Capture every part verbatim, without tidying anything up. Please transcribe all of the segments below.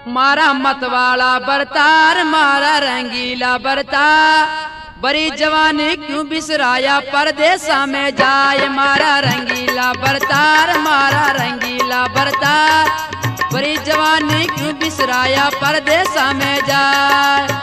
मारा मतवाला बरतार मारा रंगीला बरता, बड़ी जवानी क्यों बिसराया परदेसा में जाए। मारा रंगीला बरतार मारा रंगीला बरता, बड़ी जवानी क्यों बिसराया परदेसा में जाए।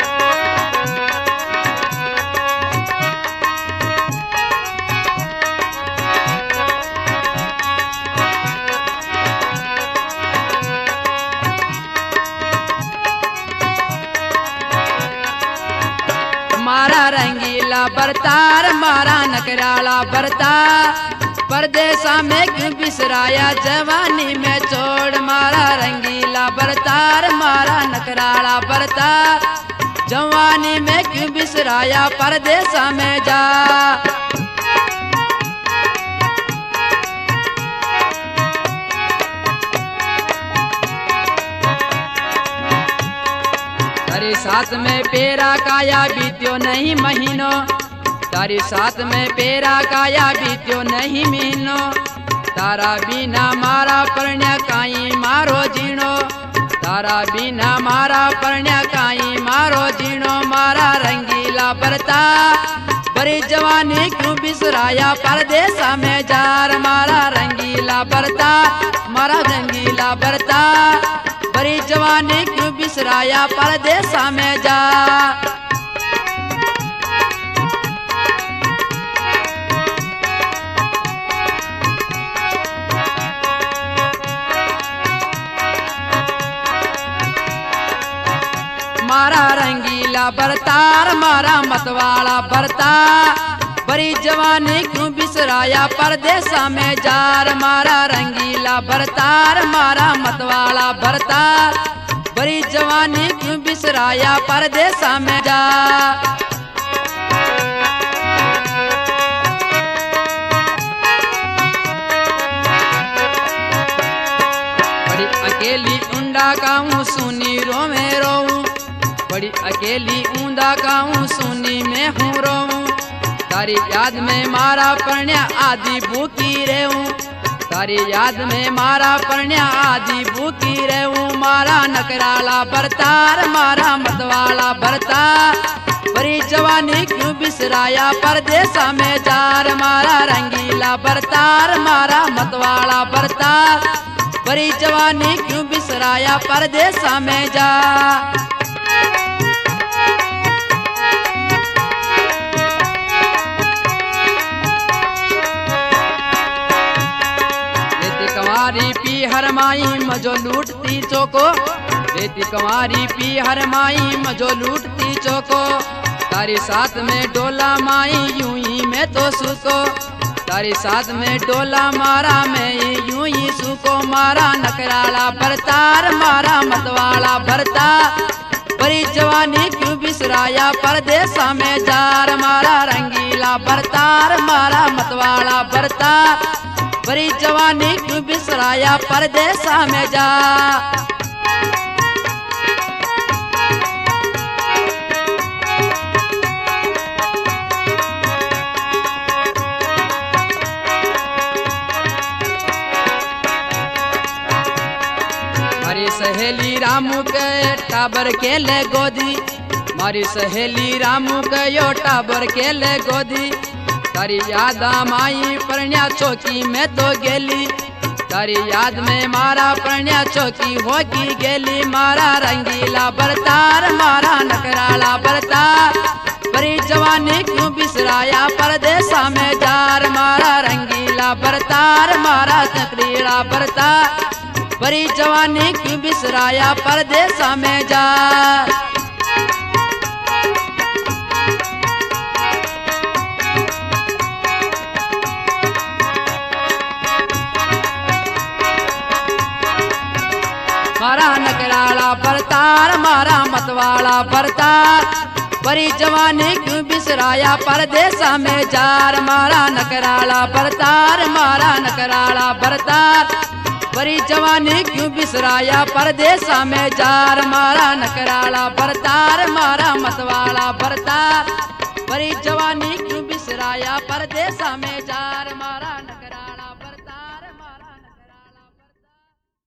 मारा रंगीला बरतार मारा नकराला बरता, परदेसा में क्यों बिसराया जवानी में छोड़। मारा रंगीला बरतार मारा नकराला बरता, जवानी में क्यों बिसराया परदेसा में जा। तारी साथ में पेरा काया बीत्यो नहीं महीनो, तारी साथ में पेरा काया बीत्यो नहीं महीनो, तारा बिना मारा परण्य काई मारो जीणो, तारा बिना मारा परण्य काई मारो जीणो। मारा रंगीला बरता, बड़ी जवानी क्यों बिसराया परदेसा में जार। मारा रंगीला बरता मारा रंगीला बरता, बड़ी जवानी क्यों बिसराया परदेसा में जा। मारा रंगीला बरतार मारा मतवाला बरता, बड़ी जवानी क्यों बिसराया परदेसा में जार। मारा रंगीला बरतार मारा मतवाला बरता, बड़ी जवानी क्यों बिसराया परदेसा में जा। बड़ी अकेली ऊंडा काऊं सुनी रो में रोऊं, बड़ी अकेली ऊंडा काऊं सुनी में हूँ रोऊं। तारी याद में मारा परण्य आदि भूखी रहूं, तारी याद में मारा परण्य आदि भूखी रहूं। मारा नकराला बरतार मारा मतवाला बरता, बड़ी जवानी क्यों बिसराया परदेसा में जार। मारा रंगीला बरतार मारा मतवाला बरता, बड़ी जवानी क्यों बिसराया परदेसा में जा। कंवारी पी हर माई मजो लूटती चोको, रेती कंवारी पी हर माई मजो लूटती चोको। तारी साथ में डोला माई यूं ही मैं तो सुको, तारी साथ में डोला मारा मैं यूं ही सुको। मारा नकराला बरतार मारा मतवाला बरता, बड़ी जवानी क्यों बिसराया परदेसा में जार। मारा रंगीला बरतार मारा मतवाला बरता, बड़ी जवानी क्यों बिसराया परदेसा में जा। मारी सहेली रामू के टाबर के ले गोदी, मारी सहेली रामू के यो टाबर के ले गोदी। तारी याद माई परण्या चौकी में तो गेली, तारी याद में मारा परण्या चौकी होगी गेली। मारा रंगीला बरतार मारा नकराला बरता, बड़ी जवानी क्यों बिसराया परदेसा में जार। मारा रंगीला बरतार मारा नकरीला बरता, बड़ी जवानी क्यों बिसराया परदेसा में जार। मारा नकराला बरतार मारा मतवाला बरतार, बड़ी जवानी क्यों बिसराया परदेसा में जार। मारा नकराला बरतार मारा नकराला बरतार, बड़ी जवानी क्यों बिसराया परदेसा में जार। मारा नकराला बरतार मारा मतवाला बरतार, बड़ी जवानी क्यों बिसराया परदेसा में जार। मारा